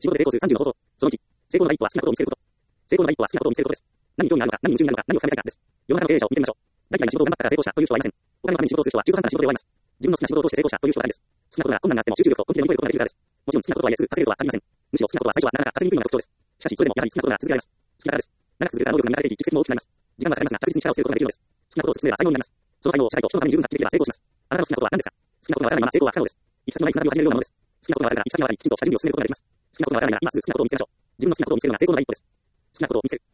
仕事で成功する30の方法。その1、成功の第一歩は好きなことを見つけること。成功の第一歩は好きなことを見つけることです。何に興味があるのか、何に夢中になるのか、何を深めたいかです。世の中の経営者を見てみましょう。大嫌いな仕事を頑張ったから成功者という人はいません。お金のために仕事をする人は中途半端な仕事で終わります。自分の好きな仕事を通して成功者という人は誰です。好きなことが困難になっても集中力と本気で乗り越えることができるからです。もちろん好きなこととはいえすぐ稼げるとは限りません。むしろ好きなことは最初はなかなか稼ぎにくいのが特徴です。しかしそれでもやはり好きなことが続けられます。好きだからです。長く続けたら能力が磨かれていき、実績も大きくなります。時間はかかりますが、確実に力をつけることができるのです。好きなことを突き詰めれば才能になります。その才能をしっかりと人のために十分発揮できれば成功します。あなたの好きなことは何ですか。好きなことがわからないまま成功は不可能です。行き先のない船旅を始めるようなものです。好きなことがわからないが行き先がわからない、きちんと下準備を進めることができます。好きなことがわからないが今すぐ好きなことを見つけましょう。自分の好きなことを見つけるのが成功の第一歩です。好きなことを見つける。